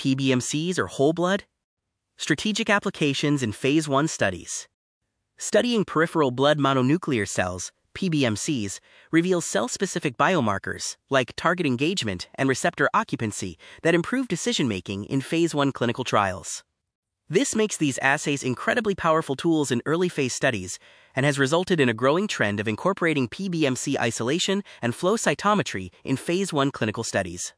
PBMCs or whole blood? Strategic applications in Phase 1 studies. Studying peripheral blood mononuclear cells, PBMCs, reveals cell-specific biomarkers, like target engagement and receptor occupancy, that improve decision-making in Phase 1 clinical trials. This makes these assays incredibly powerful tools in early-phase studies and has resulted in a growing trend of incorporating PBMC isolation and flow cytometry in Phase 1 clinical studies.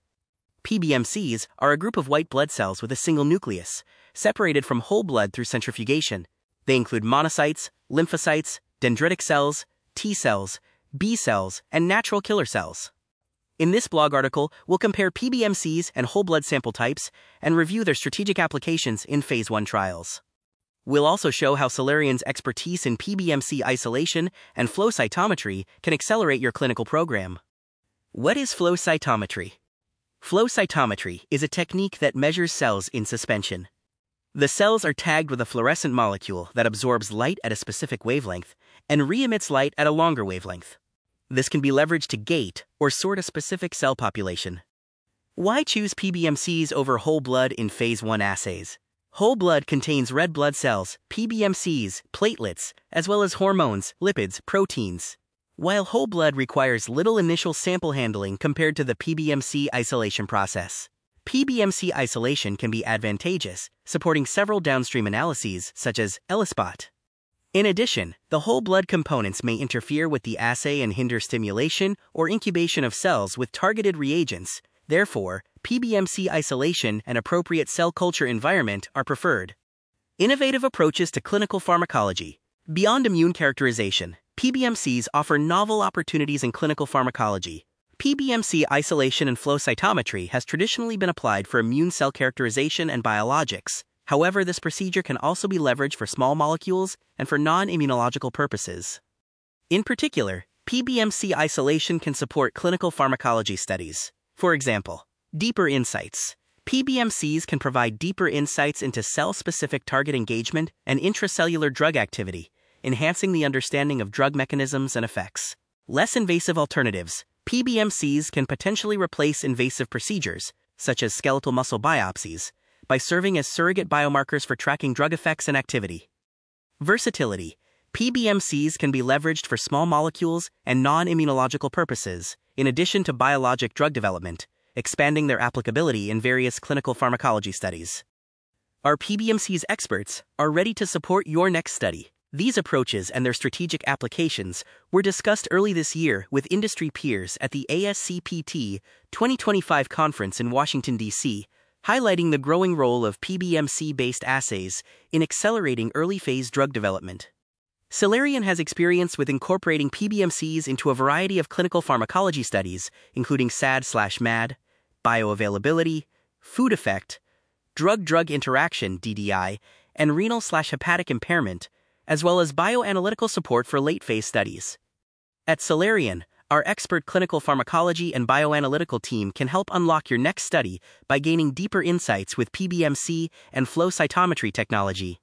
PBMCs are a group of white blood cells with a single nucleus, separated from whole blood through centrifugation. They include monocytes, lymphocytes, dendritic cells, T cells, B cells, and natural killer cells. In this blog article, we'll compare PBMCs and whole blood sample types and review their strategic applications in Phase 1 trials. We'll also show how Celerion's expertise in PBMC isolation and flow cytometry can accelerate your clinical program. What is flow cytometry? Flow cytometry is a technique that measures cells in suspension. The cells are tagged with a fluorescent molecule that absorbs light at a specific wavelength and re-emits light at a longer wavelength. This can be leveraged to gate or sort a specific cell population. Why choose PBMCs over whole blood in Phase 1 assays? Whole blood contains red blood cells, PBMCs, platelets, as well as hormones, lipids, proteins. While whole blood requires little initial sample handling compared to the PBMC isolation process. PBMC isolation can be advantageous, supporting several downstream analyses such as ELISpot. In addition, the whole blood components may interfere with the assay and hinder stimulation or incubation of cells with targeted reagents. Therefore, PBMC isolation and appropriate cell culture environment are preferred. Innovative approaches to clinical pharmacology. Beyond immune characterization, PBMCs offer novel opportunities in clinical pharmacology. PBMC isolation and flow cytometry has traditionally been applied for immune cell characterization and biologics. However, this procedure can also be leveraged for small molecules and for non-immunological purposes. In particular, PBMC isolation can support clinical pharmacology studies. For example, deeper insights. PBMCs can provide deeper insights into cell-specific target engagement and intracellular drug activity, enhancing the understanding of drug mechanisms and effects. Less invasive alternatives. PBMCs can potentially replace invasive procedures, such as skeletal muscle biopsies, by serving as surrogate biomarkers for tracking drug effects and activity. Versatility. PBMCs can be leveraged for small molecules and non-immunological purposes, in addition to biologic drug development, expanding their applicability in various clinical pharmacology studies. Our PBMCs experts are ready to support your next study. These approaches and their strategic applications were discussed early this year with industry peers at the ASCPT 2025 conference in Washington, D.C., highlighting the growing role of PBMC-based assays in accelerating early-phase drug development. Celerion has experience with incorporating PBMCs into a variety of clinical pharmacology studies, including SAD/MAD, bioavailability, food effect, drug-drug interaction (DDI), and renal/hepatic impairment, as well as bioanalytical support for late-phase studies. At Celerion, our expert clinical pharmacology and bioanalytical team can help unlock your next study by gaining deeper insights with PBMC and flow cytometry technology.